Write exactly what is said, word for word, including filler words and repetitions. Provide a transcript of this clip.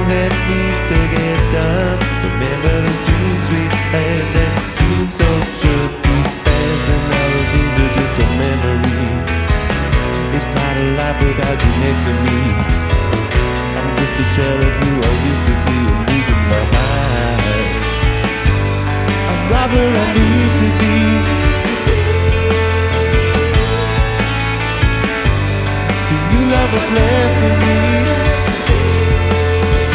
things that need to get done. Remember the dreams we had that seemed so sure to pass, and now it seems to just a memory. It's not a life without you next to me. I'm just a shell of who I used to be, and losing my mind. I'm not where I need to be. The new love was left in me.